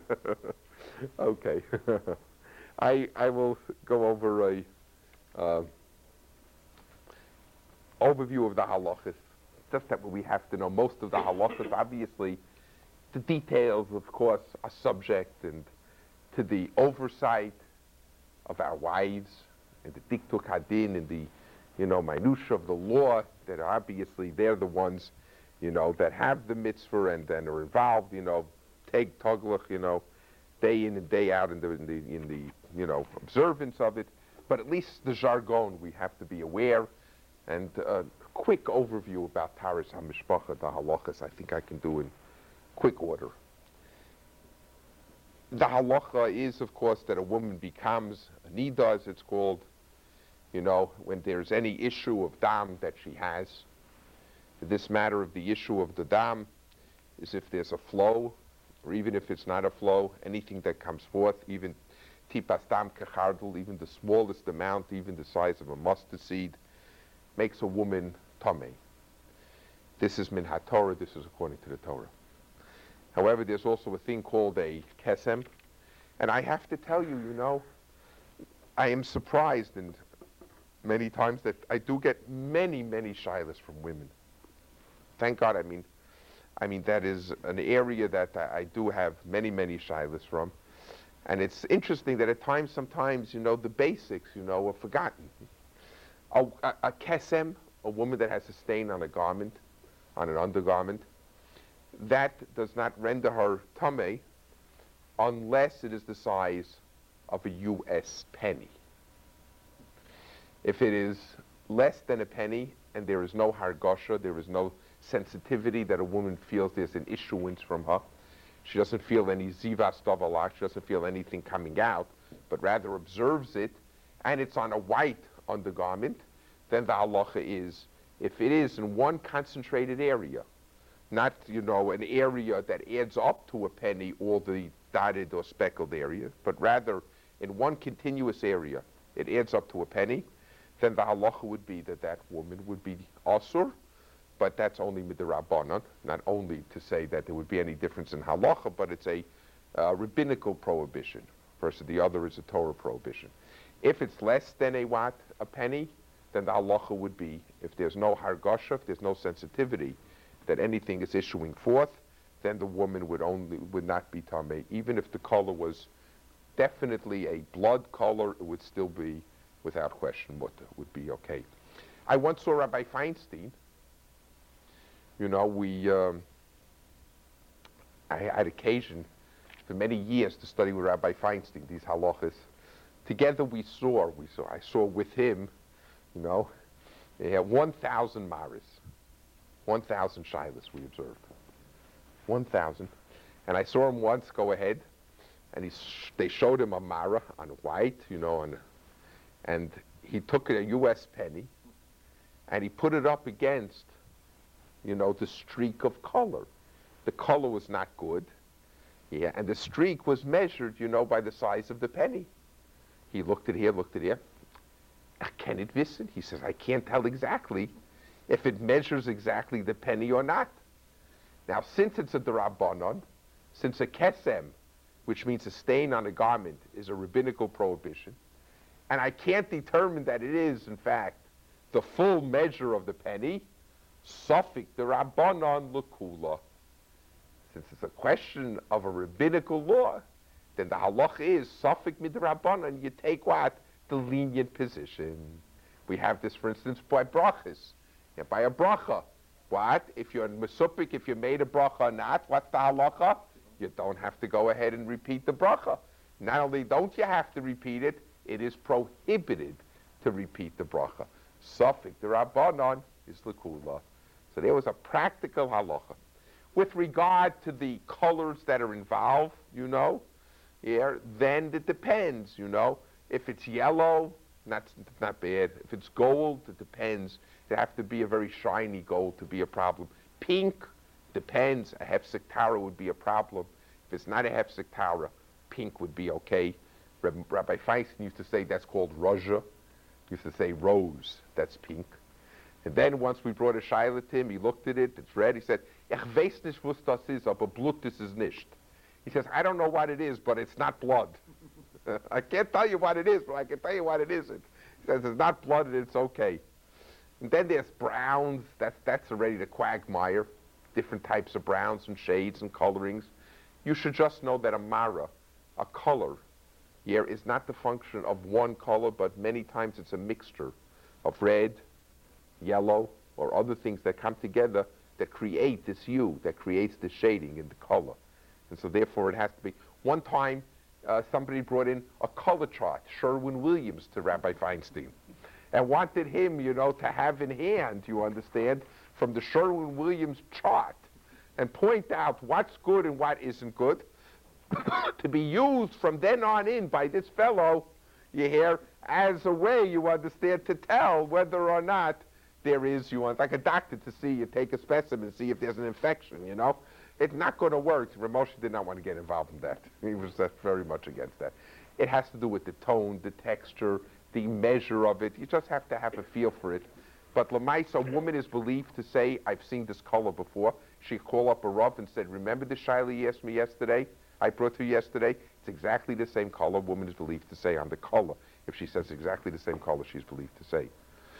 Okay. I I will go over a uh, overview of the halachas. Just that we have to know most of the halachas. Obviously, the details, of course, are subject and to the oversight of our wives and the diktuk hadin and the, you know, minutia of the law. That obviously they're the ones, you know, that have the mitzvah and then are involved. You know, take taglach, you know, day in and day out in the, in the in the you know observance of it. But at least the jargon we have to be aware. And a quick overview about Taharas HaMishpacha, the halachas, I think I can do in quick order. The halacha is, of course, that a woman becomes a nida, as it's called, you know, when there's any issue of dam that she has. This matter of the issue of the dam is if there's a flow, or even if it's not a flow, anything that comes forth, even tipas dam kechardel, even the smallest amount, even the size of a mustard seed, makes a woman tameh. This is min haTorah, this is according to the Torah. However, there's also a thing called a kesem, and I have to tell you, you know, I am surprised and many times that I do get many, many shilas from women. Thank God. I mean, I mean that is an area that I, I do have many, many shilas from, and it's interesting that at times, sometimes, you know, the basics, you know, are forgotten. A, a, a kesem, a woman that has a stain on a garment, on an undergarment, that does not render her tameh unless it is the size of a U S penny. If it is less than a penny and there is no hargosha, there is no sensitivity that a woman feels there's an issuance from her, she doesn't feel any zivas davalak, she doesn't feel anything coming out, but rather observes it, and it's on a white undergarment, then the halacha is, if it is in one concentrated area, not, you know, an area that adds up to a penny, all the dotted or speckled areas, but rather in one continuous area, it adds up to a penny, then the halacha would be that that woman would be asur, but that's only midrabanan, not only to say that there would be any difference in halacha, but it's a uh, rabbinical prohibition versus the other is a Torah prohibition. If it's less than a what, a penny, then the halacha would be, if there's no hargasha, if there's no sensitivity, that anything is issuing forth, then the woman would only would not be tamei. Even if the color was definitely a blood color, it would still be, without question, mutter, would be okay. I once saw Rabbi Feinstein. You know, we, um, I had occasion for many years to study with Rabbi Feinstein, these halachas. Together we saw, we saw, I saw with him, you know, they had one thousand maris, one thousand shilas we observed. one thousand. And I saw him once go ahead, and he sh they showed him a mara on white, you know, on, and he took a U S penny, and he put it up against, you know, the streak of color. The color was not good, yeah, and the streak was measured, you know, by the size of the penny. He looked at here, looked at here. Can it wissen? He says, I can't tell exactly if it measures exactly the penny or not. Now, since it's a Darabanan, since a kesem, which means a stain on a garment, is a rabbinical prohibition, and I can't determine that it is, in fact, the full measure of the penny, Safik Darabanan L'Kula. Since it's a question of a rabbinical law, then the halach is Safik Midrabanan, you take what? The lenient position. We have this, for instance, by brachas. Yeah, by a bracha. What? If you're mesupik, if you made a bracha or not, what's the halacha? You don't have to go ahead and repeat the bracha. Not only don't you have to repeat it, it is prohibited to repeat the bracha. Safik Darabanan is L'Kula. So there was a practical halacha. With regard to the colors that are involved, you know, yeah, then it depends, you know. If it's yellow, not, not bad. If it's gold, it depends. It have to be a very shiny gold to be a problem. Pink, depends. A hefsek tara would be a problem. If it's not a hefsek tara, pink would be okay. Rabbi Feinstein used to say that's called rozha. He used to say rose, that's pink. And then once we brought a shaila to him, he looked at it, it's red, he said, Ich weiß nicht, was das ist, aber Blut das ist nicht. He says, I don't know what it is, but it's not blood. I can't tell you what it is, but I can tell you what it isn't. He says, it's not blood and it's okay. And then there's browns, that's, that's already the quagmire, different types of browns and shades and colorings. You should just know that a mara, a color, here is not the function of one color, but many times it's a mixture of red, yellow, or other things that come together that create this hue, that creates the shading in the color. And so therefore it has to be. One time, uh, somebody brought in a color chart, Sherwin-Williams, to Rabbi Feinstein, and wanted him, you know, to have in hand, you understand, from the Sherwin-Williams chart, and point out what's good and what isn't good, to be used from then on in by this fellow, you hear, as a way, you understand, to tell whether or not there is, you want, like a doctor to see, you take a specimen, see if there's an infection, you know. It's not going to work. Ramosha did not want to get involved in that. He was uh, very much against that. It has to do with the tone, the texture, the measure of it. You just have to have a feel for it. But Lamais, a woman is believed to say, I've seen this color before. She called up a Rav and said, remember the shaila you asked me yesterday? I brought to you yesterday? It's exactly the same color. Woman is believed to say on the color. If she says exactly the same color, she's believed to say.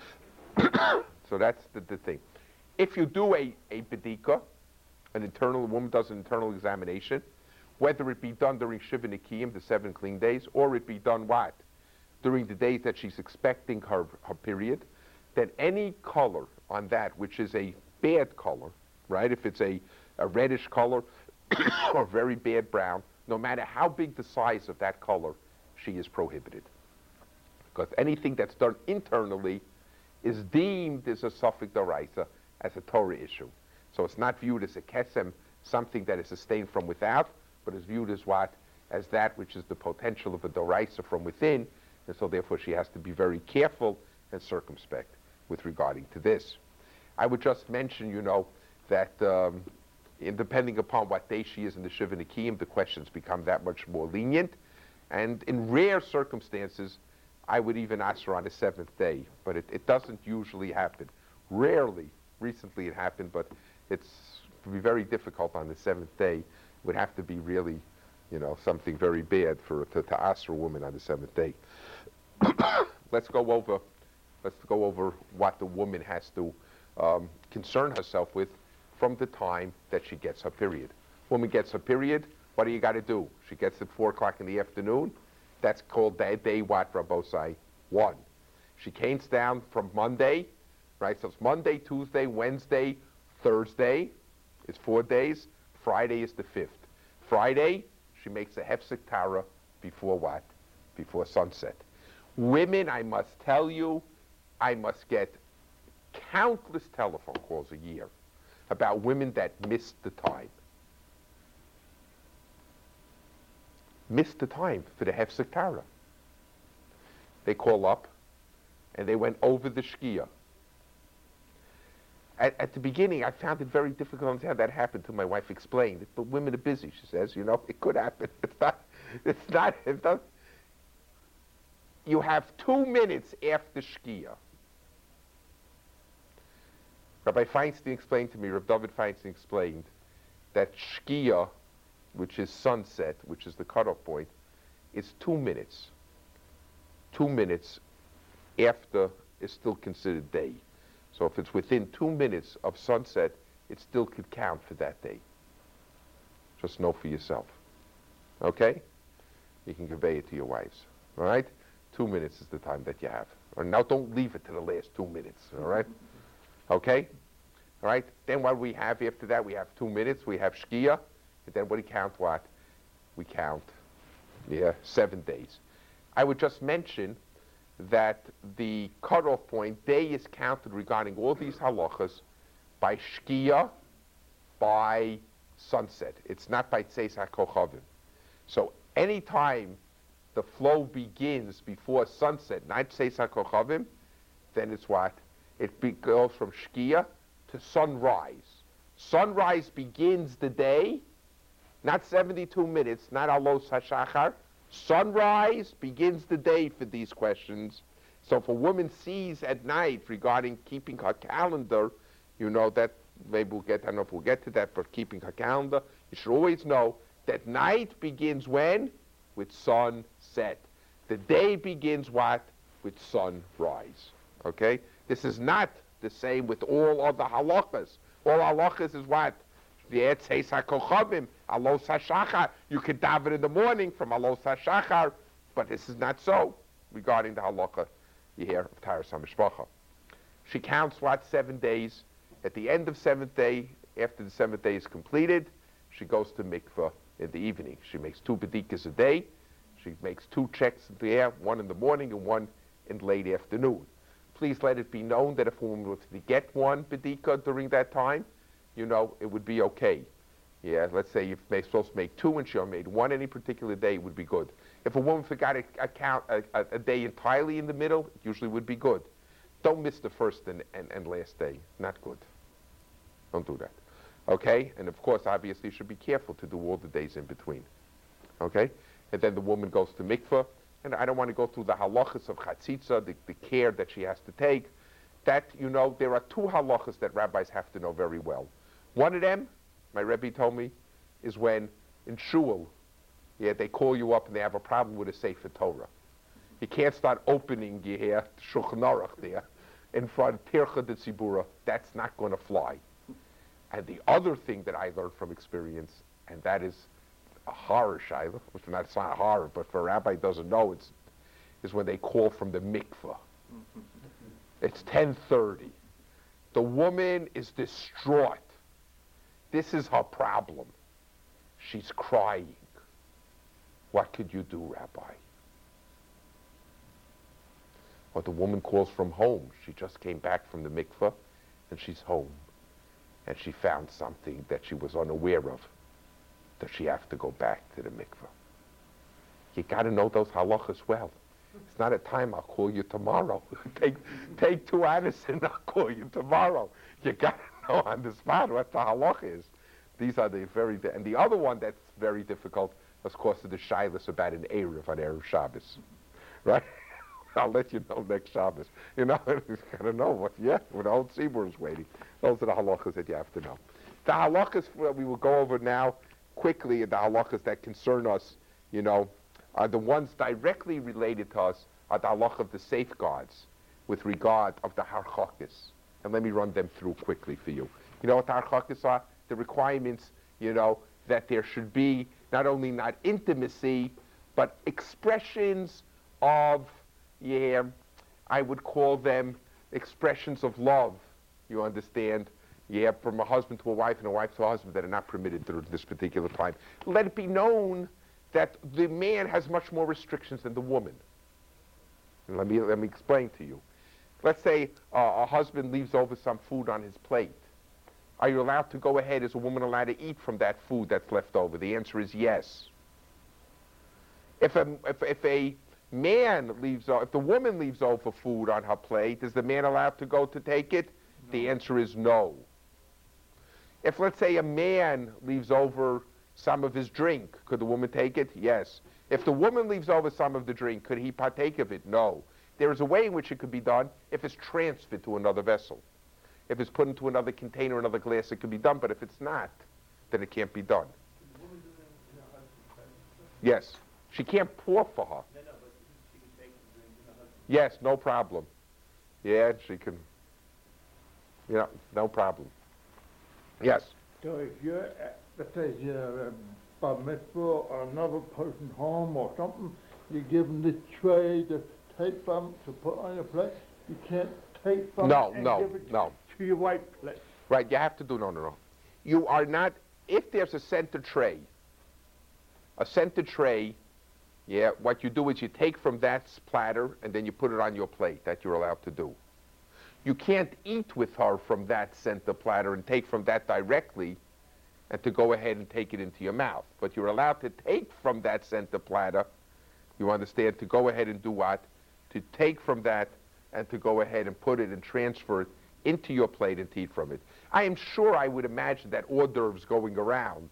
So that's the, the thing. If you do a, a bedika, an internal, a woman does an internal examination, whether it be done during Shiva Nikiyim, the seven clean days, or it be done what? During the days that she's expecting her, her period, then any color on that, which is a bad color, right? If it's a, a reddish color or very bad brown, no matter how big the size of that color, she is prohibited. Because anything that's done internally is deemed as a suffix d'oraisa, as a Torah issue. So it's not viewed as a kesem, something that is sustained from without, but is viewed as what? As that which is the potential of a d'oraisa from within, and so therefore she has to be very careful and circumspect with regarding to this. I would just mention, you know, that um, in, depending upon what day she is in the Shiva Nikiyim, the questions become that much more lenient, and in rare circumstances, I would even ask her on the seventh day, but it, it doesn't usually happen. Rarely. Recently it happened, but it's it would be very difficult on the seventh day. It would have to be really, you know, something very bad for to, to ask a woman on the seventh day. Let's go over. Let's go over what the woman has to um, concern herself with from the time that she gets her period. Woman gets her period. What do you got to do? She gets it four o'clock in the afternoon. That's called day, day what, Rabbosai? One. She counts down from Monday, right? So it's Monday, Tuesday, Wednesday, Thursday. It's four days. Friday is the fifth. Friday, she makes a hefsek tara before what? Before sunset. Women, I must tell you, I must get countless telephone calls a year about women that missed the time. Missed the time for the hefsek tara. They call up, and they went over the shkia. At, at the beginning, I found it very difficult to understand how that happened till my wife explained it. But women are busy, she says. You know, it could happen. It's not. It's not. It's not. You have two minutes after shkia. Rabbi Feinstein explained to me. Rabbi David Feinstein explained that shkia, which is sunset, which is the cutoff point, is two minutes. Two minutes after is still considered day. So if it's within two minutes of sunset, it still could count for that day. Just know for yourself. Okay? You can convey it to your wives. All right? Two minutes is the time that you have. Or now don't leave it to the last two minutes. All right? Okay? All right? Then what we have after that, we have two minutes. We have shkia. And then what do we count what? We count, yeah, seven days. I would just mention that the cutoff point, day is counted regarding all these halachas by shkia, by sunset. It's not by tzeis hakochavim. So anytime the flow begins before sunset, not tzeis hakochavim, then it's what? It be, goes from shkia to sunrise. Sunrise begins the day, not seventy-two minutes, not alos hashachar. Sunrise begins the day for these questions. So if a woman sees at night regarding keeping her calendar, you know that, maybe we'll get, I don't know if we'll get to that, but keeping her calendar, you should always know that night begins when? With sunset. The day begins what? With sunrise. Okay? This is not the same with all other halachas. All halachas is what? The Tzeis HaKochavim, Alos HaShachar. You can daven in the morning from Alos HaShachar, but this is not so regarding the halacha you hear of Taras HaMishpacha. She counts what? Seven days. At the end of seventh day, after the seventh day is completed, she goes to mikveh in the evening. She makes two bedikas a day. She makes two checks in the air, one in the morning and one in late afternoon. Please let it be known that if a woman was to get one bedika during that time, you know, it would be okay. Yeah, let's say you're supposed to make two and she only made one any particular day, it would be good. If a woman forgot a, a, count, a, a, a day entirely in the middle, it usually would be good. Don't miss the first and, and, and last day. Not good. Don't do that. Okay? And of course, obviously, you should be careful to do all the days in between. Okay? And then the woman goes to mikveh. And I don't want to go through the halachas of chatzitza, the, the care that she has to take. That, you know, there are two halachas that rabbis have to know very well. One of them, my Rebbe told me, is when in shul, yeah, they call you up and they have a problem with a Sefer Torah. You can't start opening your hair, Shulchan Aruch there, in front of Tircha de Tzibura. That's not going to fly. And the other thing that I learned from experience, and that is a horror shayla, which is not, it's not a horror, but for a rabbi who doesn't know, it's, is when they call from the mikveh. It's ten thirty. The woman is distraught. This is her problem. She's crying. What could you do, Rabbi? Or the woman calls from home. She just came back from the mikveh, and she's home. And she found something that she was unaware of. Does she have to go back to the mikveh? You got to know those halachas well. It's not a time, I'll call you tomorrow. take take two Addison, I'll call you tomorrow. You got to know on the spot what the halacha is. These are the very, and the other one that's very difficult, of course, is the shaylas about an Erev on Erev Shabbos. Right? I'll let you know next Shabbos. You know, you gotta know what, yeah, when the whole tzibur is waiting. Those are the halachas that you have to know. The halachas we will go over now quickly, the halachas that concern us, you know, are the ones directly related to us, are the halach of the safeguards with regard of the harchakis. And let me run them through quickly for you. You know what the harchakis are? The requirements, you know, that there should be not only not intimacy, but expressions of, yeah, I would call them expressions of love, you understand? Yeah, from a husband to a wife and a wife to a husband that are not permitted during this particular time. Let it be known that the man has much more restrictions than the woman. And let me, let me explain to you. Let's say uh, a husband leaves over some food on his plate. Are you allowed to go ahead, as a woman, allowed to eat from that food that's left over? The answer is yes. If a, if, if a man leaves, if the woman leaves over food on her plate, is the man allowed to go to take it? No. The answer is no. If, let's say, a man leaves over some of his drink, could the woman take it? Yes. If the woman leaves over some of the drink, could he partake of it? No. There is a way in which it could be done if it's transferred to another vessel. If it's put into another container, another glass, it could be done. But if it's not, then it can't be done. Yes. She can't pour for her. No, no, but she can take the drink in her husband. Yes, no problem. Yeah, she can. Yeah, no problem. Yes. So if you're, at, let's say you're a bar mitzvah or another person's home or something, you give them the tray to take from, to put on your plate. You can't take from no, and no, give it no. to your white plate. Right, you have to do, no, no, no. You are not, if there's a center tray, a center tray, yeah, what you do is you take from that platter and then you put it on your plate. That you're allowed to do. You can't eat with her from that center platter and take from that directly and to go ahead and take it into your mouth. But you're allowed to take from that center platter, you understand, to go ahead and do what? To take from that and to go ahead and put it and transfer it into your plate and to eat from it. I am sure, I would imagine, that hors d'oeuvres going around.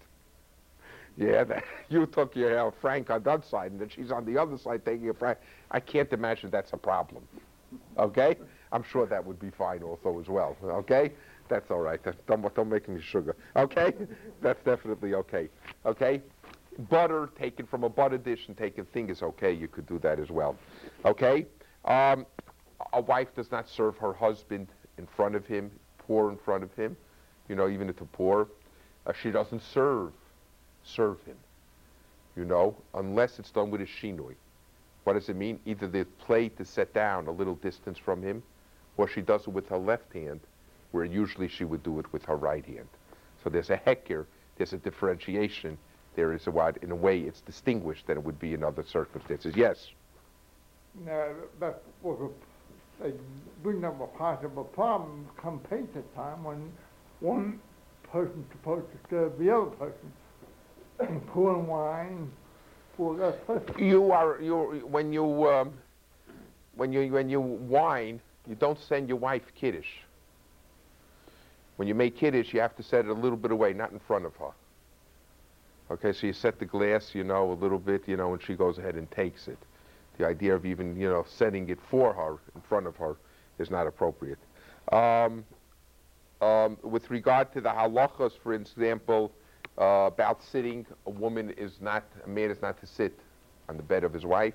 Yeah, that you took your uh, Frank on that side and then she's on the other side taking a Frank. I can't imagine that's a problem. Okay? I'm sure that would be fine also as well. Okay? That's all right. Don't, don't make me sugar. Okay? That's definitely okay. Okay? Butter taken from a butter dish and taken thing is okay. You could do that as well. Okay? Um, a wife does not serve her husband in front of him, pour in front of him, you know, even to pour. Uh, she doesn't serve, serve him, you know, unless it's done with a shinoi. What does it mean? Either the plate is set down a little distance from him, or she does it with her left hand, where usually she would do it with her right hand. So there's a heker, there's a differentiation. There is a what, in a way, it's distinguished than it would be in other circumstances. Yes? Now, that was a, a bring up a possible problem come painter time when one person's supposed to serve the other person and pouring wine for that person. You are, you when you, um, when you, when you wine, you don't send your wife kiddush. When you make kiddush, you have to set it a little bit away, not in front of her. Okay, so you set the glass, you know, a little bit, you know, and she goes ahead and takes it. The idea of even, you know, setting it for her, in front of her, is not appropriate. Um, um, with regard to the halachas, for example, uh, about sitting, a woman is not, a man is not to sit on the bed of his wife.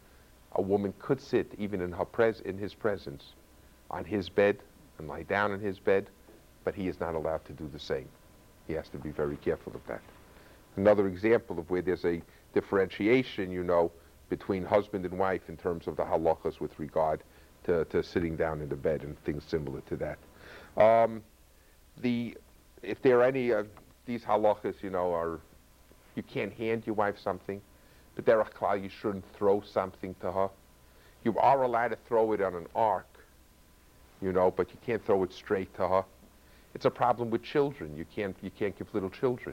A woman could sit even in her pres in his presence, on his bed, and lie down in his bed, but he is not allowed to do the same. He has to be very careful of that. Another example of where there's a differentiation, you know, between husband and wife in terms of the halachas with regard to, to sitting down in the bed and things similar to that. Um, the, if there are any of these halachas, you know, are, you can't hand your wife something, but there are klal, you shouldn't throw something to her. You are allowed to throw it on an ark, you know, but you can't throw it straight to her. It's a problem with children. You can't, you can't give little children.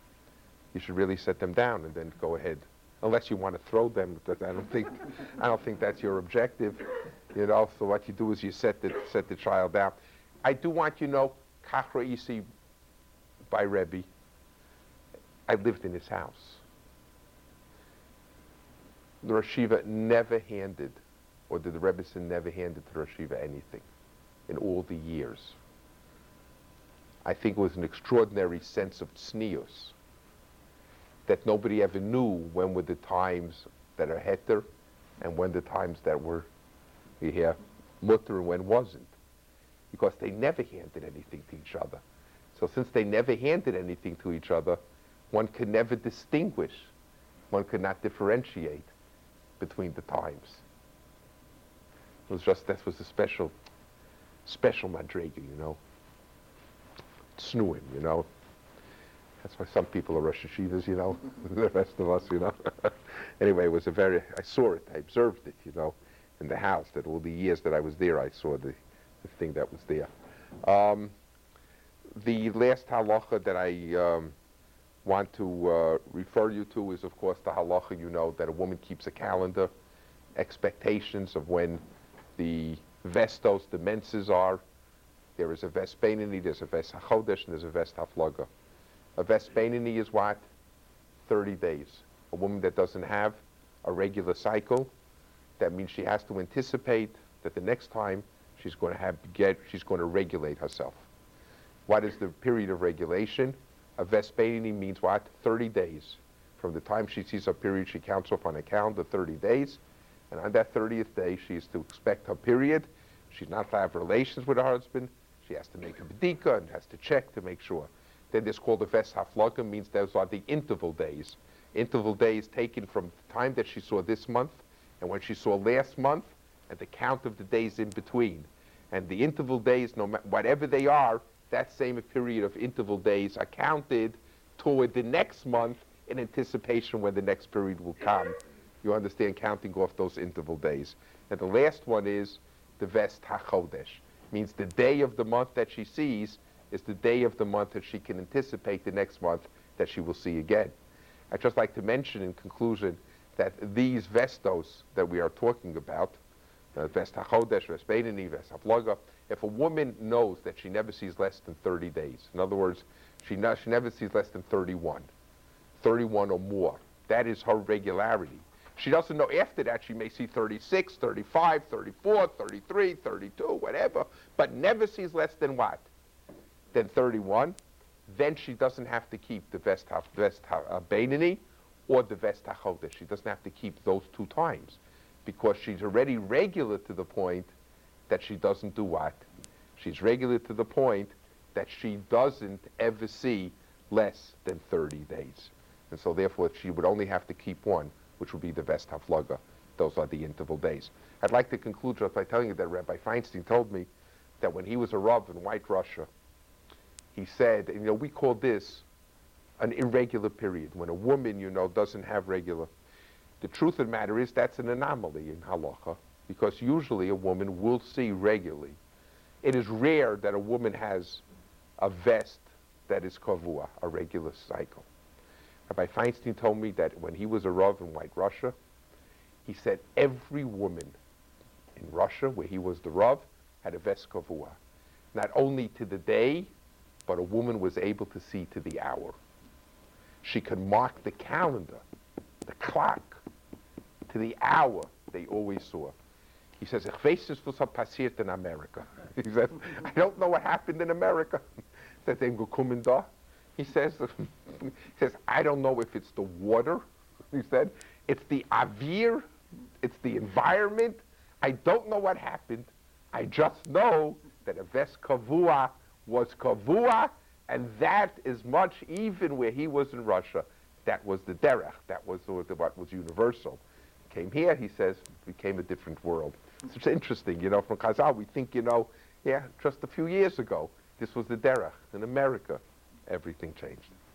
You should really set them down and then go ahead. Unless you want to throw them, but I don't think, I don't think that's your objective, you know. So what you do is you set the set the child down. I do want you to know, Kach Ra'isi by Rebbe. I lived in his house. The Rosh Yeshiva never handed or did the Rebbetzin never hand it to Rosh Yeshiva anything in all the years? I think it was an extraordinary sense of tznius, that nobody ever knew when were the times that are heter and when the times that were, you hear, mutter and when wasn't. Because they never handed anything to each other. So since they never handed anything to each other, one could never distinguish, one could not differentiate between the times. It was just, that was a special, special madrega, you know. Snuim, you know. That's why some people are Rosh Yeshivas, you know, the rest of us, you know. Anyway, it was a very, I saw it, I observed it, you know, in the house, that all the years that I was there, I saw the, the thing that was there. Um, the last halacha that I um, want to uh, refer you to is, of course, the halacha, you know, that a woman keeps a calendar, expectations of when the vestos, the menses are. There is a ves beinani, there's a ves hachodesh, and there's a ves haflaga. A ves beinani is what? thirty days. A woman that doesn't have a regular cycle, that means she has to anticipate that the next time she's going to have get, she's going to regulate herself. What is the period of regulation? A ves beinani means what? thirty days. From the time she sees her period, she counts off on a calendar thirty days, and on that thirtieth day, she is to expect her period. She's not to have relations with her husband. She has to make a bedika and has to check to make sure. Then this called the ves haflaga, means those are the interval days. Interval days taken from the time that she saw this month and when she saw last month, and the count of the days in between. And the interval days, no matter whatever they are, that same period of interval days are counted toward the next month in anticipation when the next period will come. You understand, counting off those interval days. And the last one is the ves hachodesh. Means the day of the month that she sees is the day of the month that she can anticipate the next month that she will see again. I'd just like to mention in conclusion that these vestos that we are talking about, uh, ves hachodesh, ves beinani, ves haflaga, if a woman knows that she never sees less than thirty days, in other words, she, no, she never sees less than thirty-one, thirty-one or more, that is her regularity. She doesn't know after that she may see thirty-six, thirty-five, thirty-four, thirty-three, thirty-two, whatever, but never sees less than what? Than thirty-one. Then she doesn't have to keep the ves beinani or the ves hachodesh. She doesn't have to keep those two times because she's already regular to the point that she doesn't do what? She's regular to the point that she doesn't ever see less than thirty days. And so therefore she would only have to keep one, which would be the ves haflaga. Those are the interval days. I'd like to conclude just by telling you that Rabbi Feinstein told me that when he was a Rav in White Russia, he said, you know, we call this an irregular period, when a woman, you know, doesn't have regular. The truth of the matter is that's an anomaly in halacha, because usually a woman will see regularly. It is rare that a woman has a vest that is kavua, a regular cycle. Rabbi Feinstein told me that when he was a Rav in White Russia, he said every woman in Russia, where he was the Rav, had a vest kavua. Not only to the day, but a woman was able to see to the hour. She could mark the calendar, the clock, to the hour they always saw. He says, "Ich weiß nicht, was passiert in America." He says, "I don't know what happened in America." That they gekommen da. He says, he says, "I don't know if it's the water." He said, "It's the avir, it's the environment. I don't know what happened. I just know that a ves kavua was kavua, and that is much, even where he was in Russia, that was the derech, that was what was universal. Came here, he says, became a different world." So it's interesting, you know, from Chazal, we think, you know, yeah, just a few years ago, this was the derech. In America, everything changed.